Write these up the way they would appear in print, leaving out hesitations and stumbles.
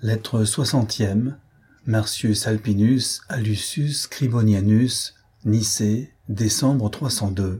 Lettre 60e, Marcius Alpinus à Lucius Scribonianus, Nicée, décembre 302.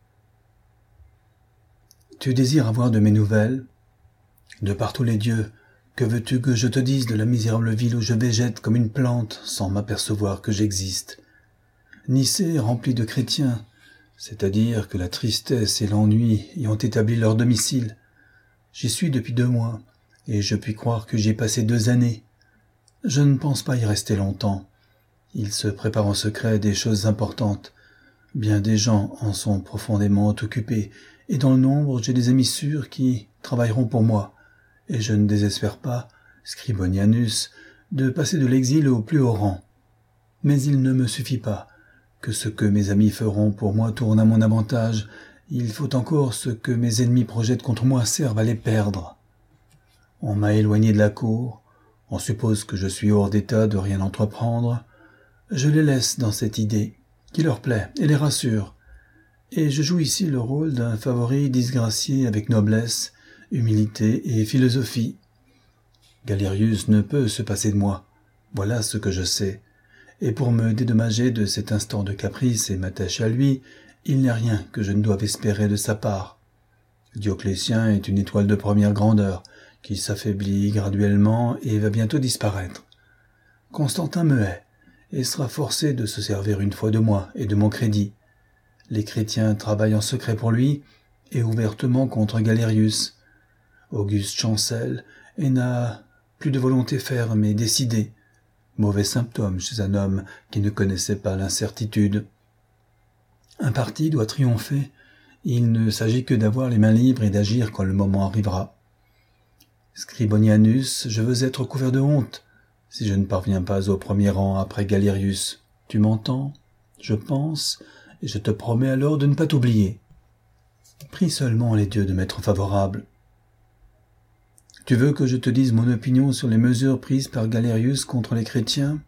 Tu désires avoir de mes nouvelles? De par tous les dieux, que veux-tu que je te dise de la misérable ville où je végète comme une plante sans m'apercevoir que j'existe? Nicée est remplie de chrétiens, c'est-à-dire que la tristesse et l'ennui y ont établi leur domicile. J'y suis depuis 2 mois, et je puis croire que j'y ai passé 2 années. Je ne pense pas y rester longtemps. Il se prépare en secret des choses importantes. Bien des gens en sont profondément occupés, et dans le nombre j'ai des amis sûrs qui travailleront pour moi, et je ne désespère pas, Scribonianus, de passer de l'exil au plus haut rang. Mais il ne me suffit pas que ce que mes amis feront pour moi tourne à mon avantage. Il faut encore ce que mes ennemis projettent contre moi serve à les perdre. On m'a éloigné de la cour, on suppose que je suis hors d'état de rien entreprendre. Je les laisse dans cette idée, qui leur plaît et les rassure, et je joue ici le rôle d'un favori disgracié avec noblesse, humilité et philosophie. Galérius ne peut se passer de moi, voilà ce que je sais, et pour me dédommager de cet instant de caprice et m'attacher à lui, il n'y a rien que je ne doive espérer de sa part. Dioclétien est une étoile de première grandeur, qui s'affaiblit graduellement et va bientôt disparaître. Constantin me hait, et sera forcé de se servir une fois de moi et de mon crédit. Les chrétiens travaillent en secret pour lui, et ouvertement contre Galérius. Auguste chancelle, et n'a plus de volonté ferme et décidée. Mauvais symptôme chez un homme qui ne connaissait pas l'incertitude. Un parti doit triompher, il ne s'agit que d'avoir les mains libres et d'agir quand le moment arrivera. Scribonianus, je veux être couvert de honte, si je ne parviens pas au premier rang après Galérius. Tu m'entends? Je pense, et je te promets alors de ne pas t'oublier. Prie seulement les dieux de m'être favorable. Tu veux que je te dise mon opinion sur les mesures prises par Galérius contre les chrétiens?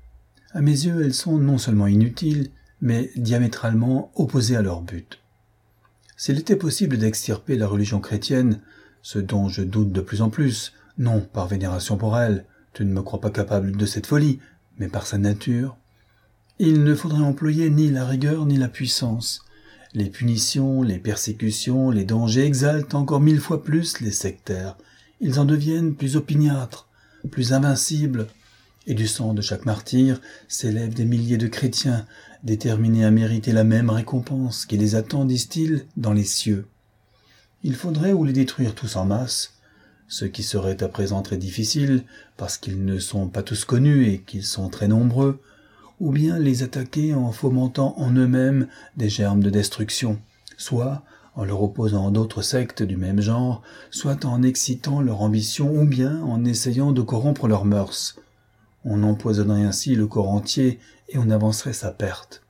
À mes yeux, elles sont non seulement inutiles, mais diamétralement opposées à leur but. S'il était possible d'extirper la religion chrétienne, ce dont je doute de plus en plus, non par vénération pour elle, tu ne me crois pas capable de cette folie, mais par sa nature, il ne faudrait employer ni la rigueur ni la puissance. Les punitions, les persécutions, les dangers exaltent encore 1000 fois plus les sectaires. Ils en deviennent plus opiniâtres, plus invincibles, et du sang de chaque martyr s'élèvent des milliers de chrétiens, déterminés à mériter la même récompense qui les attend, disent-ils, dans les cieux. Il faudrait ou les détruire tous en masse, ce qui serait à présent très difficile, parce qu'ils ne sont pas tous connus et qu'ils sont très nombreux, ou bien les attaquer en fomentant en eux-mêmes des germes de destruction, soit en leur opposant d'autres sectes du même genre, soit en excitant leur ambition, ou bien en essayant de corrompre leurs mœurs. On empoisonnerait ainsi le corps entier et on avancerait sa perte.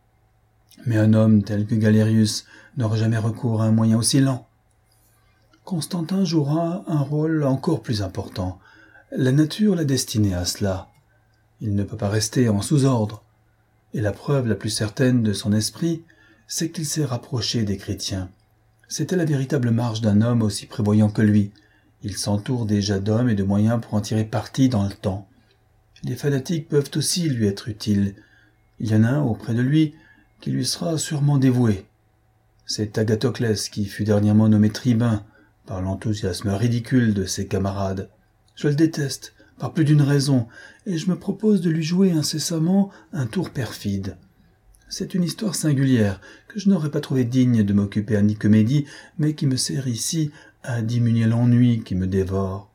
Mais un homme tel que Galérius n'aurait jamais recours à un moyen aussi lent. Constantin jouera un rôle encore plus important. La nature l'a destiné à cela. Il ne peut pas rester en sous-ordre. Et la preuve la plus certaine de son esprit, c'est qu'il s'est rapproché des chrétiens. C'était la véritable marche d'un homme aussi prévoyant que lui. Il s'entoure déjà d'hommes et de moyens pour en tirer parti dans le temps. Les fanatiques peuvent aussi lui être utiles. Il y en a un auprès de lui qui lui sera sûrement dévoué. C'est Agathoclès qui fut dernièrement nommé tribun par l'enthousiasme ridicule de ses camarades. Je le déteste, par plus d'une raison, et je me propose de lui jouer incessamment un tour perfide. C'est une histoire singulière, que je n'aurais pas trouvé digne de m'occuper à Nicomédie, mais qui me sert ici à diminuer l'ennui qui me dévore.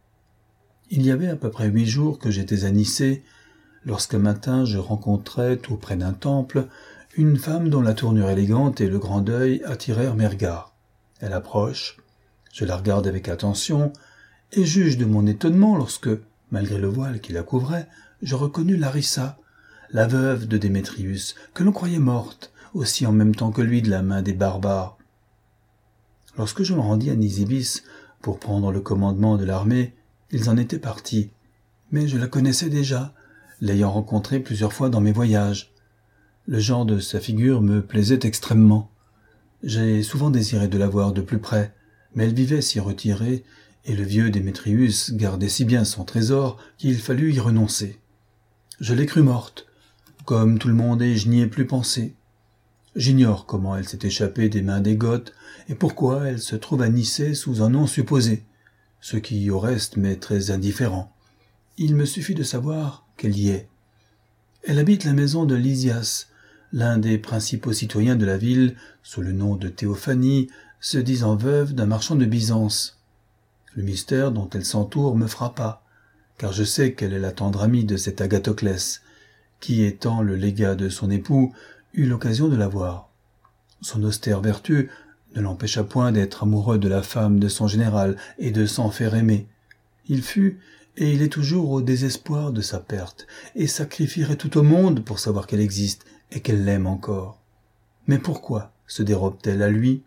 Il y avait à peu près 8 jours que j'étais à Nicée, lorsqu'un matin je rencontrai, tout près d'un temple, une femme dont la tournure élégante et le grand deuil attirèrent mes regards. Elle approche, je la regarde avec attention, et juge de mon étonnement lorsque, malgré le voile qui la couvrait, je reconnus Larissa, la veuve de Démétrius, que l'on croyait morte, aussi en même temps que lui de la main des barbares. Lorsque je me rendis à Nisibis pour prendre le commandement de l'armée, ils en étaient partis, mais je la connaissais déjà, l'ayant rencontrée plusieurs fois dans mes voyages. Le genre de sa figure me plaisait extrêmement. J'ai souvent désiré de la voir de plus près, mais elle vivait si retirée, et le vieux Démétrius gardait si bien son trésor qu'il fallut y renoncer. Je l'ai crue morte, comme tout le monde, et je n'y ai plus pensé. J'ignore comment elle s'est échappée des mains des Goths et pourquoi elle se trouve à Nicée sous un nom supposé, ce qui au reste m'est très indifférent. Il me suffit de savoir qu'elle y est. Elle habite la maison de Lysias, l'un des principaux citoyens de la ville, sous le nom de Théophanie, se disant veuve d'un marchand de Byzance. Le mystère dont elle s'entoure me frappa, car je sais qu'elle est la tendre amie de cet Agathoclès, qui, étant le légat de son époux, eut l'occasion de la voir. Son austère vertu ne l'empêcha point d'être amoureux de la femme de son général et de s'en faire aimer. Il fut, et il est toujours au désespoir de sa perte, et sacrifierait tout au monde pour savoir qu'elle existe et qu'elle l'aime encore. Mais pourquoi se dérobe-t-elle à lui?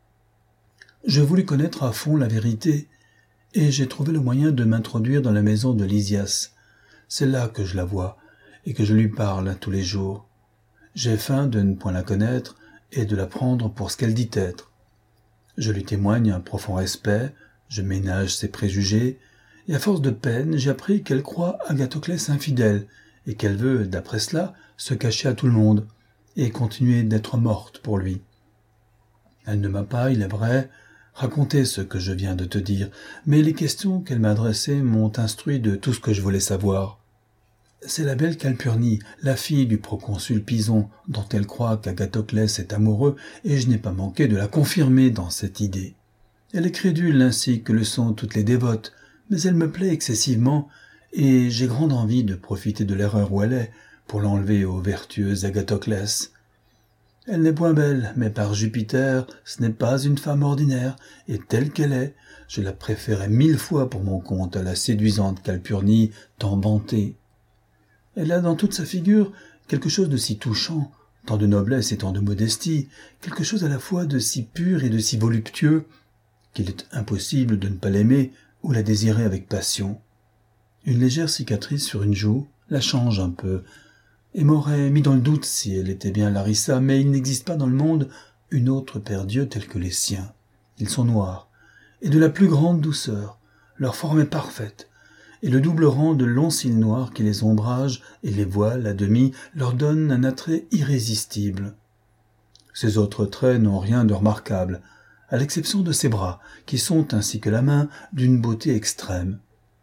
Je voulus connaître à fond la vérité, et j'ai trouvé le moyen de m'introduire dans la maison de Lysias. C'est là que je la vois, et que je lui parle tous les jours. J'ai faim de ne point la connaître et de la prendre pour ce qu'elle dit être. Je lui témoigne un profond respect, je ménage ses préjugés, et à force de peine, j'ai appris qu'elle croit Agathoclès infidèle, et qu'elle veut, d'après cela, se cacher à tout le monde, et continuer d'être morte pour lui. Elle ne m'a pas, il est vrai, raconté ce que je viens de te dire, mais les questions qu'elle m'a adressées m'ont instruit de tout ce que je voulais savoir. C'est la belle Calpurnie, la fille du proconsul Pison, dont elle croit qu'Agathoclès est amoureux, et je n'ai pas manqué de la confirmer dans cette idée. Elle est crédule ainsi que le sont toutes les dévotes, mais elle me plaît excessivement, et j'ai grande envie de profiter de l'erreur où elle est, pour l'enlever au vertueux Agathoclès. Elle n'est point belle, mais par Jupiter, ce n'est pas une femme ordinaire, et telle qu'elle est, je la préférais 1000 fois pour mon compte à la séduisante Calpurnie tant vantée. Elle a dans toute sa figure quelque chose de si touchant, tant de noblesse et tant de modestie, quelque chose à la fois de si pur et de si voluptueux, qu'il est impossible de ne pas l'aimer ou la désirer avec passion. Une légère cicatrice sur une joue la change un peu, et m'aurait mis dans le doute si elle était bien Larissa, mais il n'existe pas dans le monde une autre paire d'yeux telle que les siens. Ils sont noirs, et de la plus grande douceur, leur forme est parfaite, et le double rang de longs cils noirs qui les ombragent et les voilent à demi leur donne un attrait irrésistible. Ces autres traits n'ont rien de remarquable, à l'exception de ses bras, qui sont, ainsi que la main, d'une beauté extrême.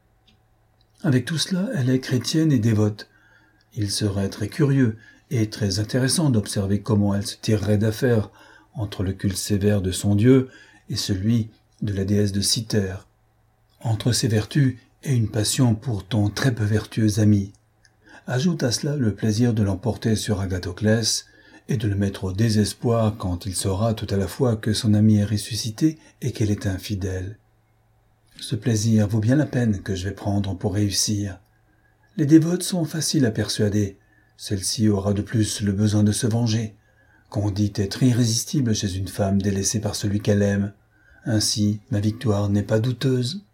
Avec tout cela, elle est chrétienne et dévote. Il serait très curieux et très intéressant d'observer comment elle se tirerait d'affaire entre le culte sévère de son Dieu et celui de la déesse de Cythère, entre ses vertus et une passion pour ton très peu vertueux ami. Ajoute à cela le plaisir de l'emporter sur Agathoclès et de le mettre au désespoir quand il saura tout à la fois que son ami est ressuscité et qu'elle est infidèle. Ce plaisir vaut bien la peine que je vais prendre pour réussir. Les dévotes sont faciles à persuader. Celle-ci aura de plus le besoin de se venger, qu'on dit être irrésistible chez une femme délaissée par celui qu'elle aime. Ainsi, ma victoire n'est pas douteuse.